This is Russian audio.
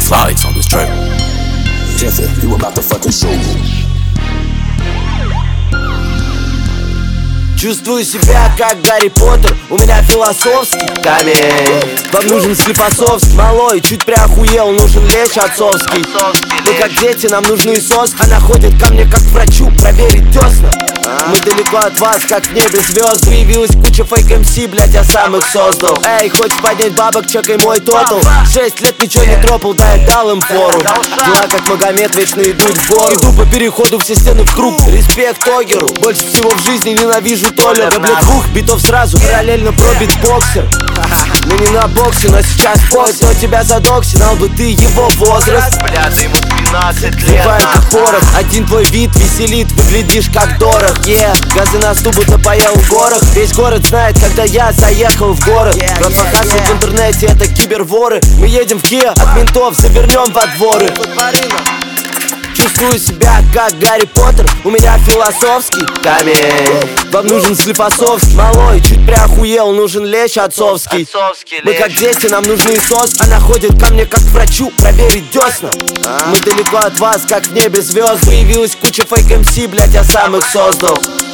flights on this trip. Jeffy, you about to fucking show me. Чувствую себя как Гарри Поттер, у меня философский камень. Вам нужен Склифосовский, малой, чуть приохуел, нужен лещ отцовский. Мы как дети, нам нужны соски. Она ходит ко мне как к врачу, проверить десна. Мы далеко от вас, как в небе звезд. Появилась куча фейк МС, блять, я сам их создал. Эй, хочешь поднять бабок, чекай мой тотал. 6 лет ничего не тропал, да я дал им фору. Дела как Магомед вечно идут в гору. Иду по переходу, все стены в круг. Респект Огеру, больше всего в жизни ненавижу Толю. Я, блядь, двух битов сразу, параллельно пробит боксер. Мы не на боксе, но сейчас поезд. Кто тебя задокси, знал бы ты его возраст. Бля, да ему 12 лет. Бывает как порох, один твой вид веселит, выглядишь как дорог. Газы на стубу напаял в горах. Весь город знает, когда я заехал в город. Профахасл в интернете, это киберворы. Мы едем в Киа, от ментов завернем во дворы. Чувствую себя как Гарри Поттер, у меня философский камень. Вам нужен Склифосовский, малой, чуть приохуел, нужен лещ отцовский. Мы как дети, нам нужны соски. Она ходит ко мне как к врачу, проверить десна. Мы далеко от вас, как в небе звезд. Появилась куча фейк МС, блять, я сам их создал.